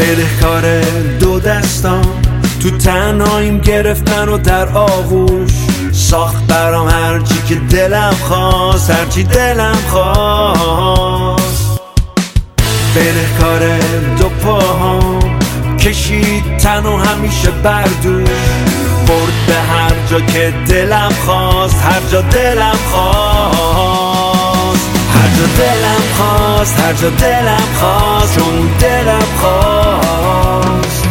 بدهکار دو دستان تو تنهاییم گرفتن و در آغوش ساخت برام هرچی که دلم خواست، هرچی دلم خواست. بدهکار دو پاهام کشید تن و همیشه بردوش برد به هر جا که دلم خواست، هر جا دلم خواست، هر جا دلم خواست، هر جا دلم خواست، چون دلم خواست.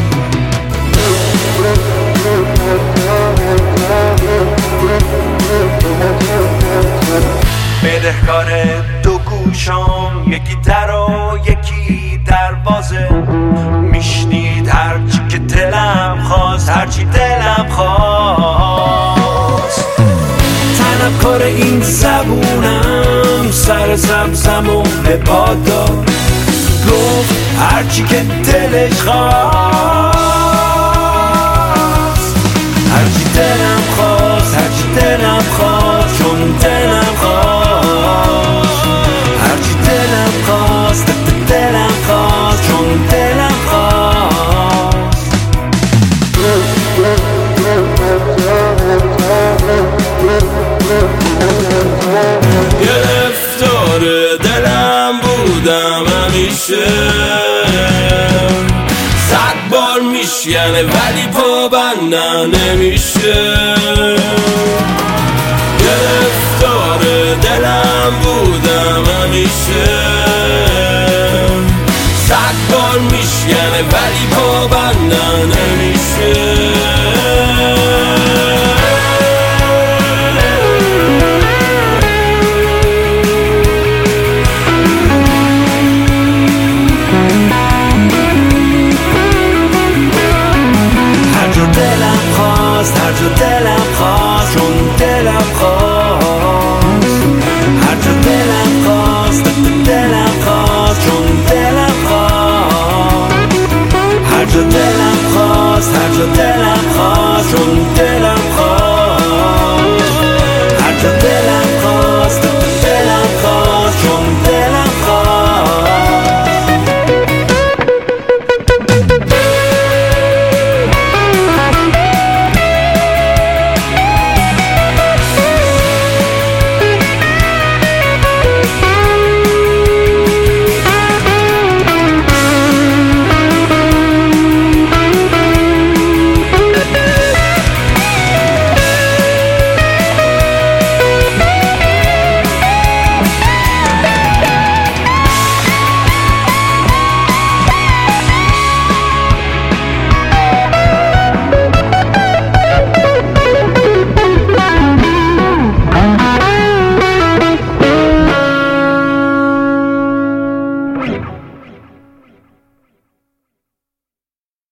بدهکار دو گوشام یکی در و یکی دروازه میشنید هرچی که دلم خواست، هرچی دلم خواست. طلبکار این زبونم سر سبزم و به باد داد گفت هرچی که دلش خواست، هرچی دلم خواست، هرچی دلم خواست، چون دلم خواست، هرچی دلم خواست، دلم خواست، چون دلم خواست. گرفتار دلم بودم همیشه، 100 بار میشکنه ولی پابندم نمیشه. گرفتار دلم بودم همیشه، 100 بار میشکنه ولی پابندم نمیشه. هر جا دلم خواست، چون دلم خواست، هر جا دلم خواست، دلم خواست، چون دلم خواست، هر جا دلم خواست، هر جا دلم خواست، چون دلم خواست.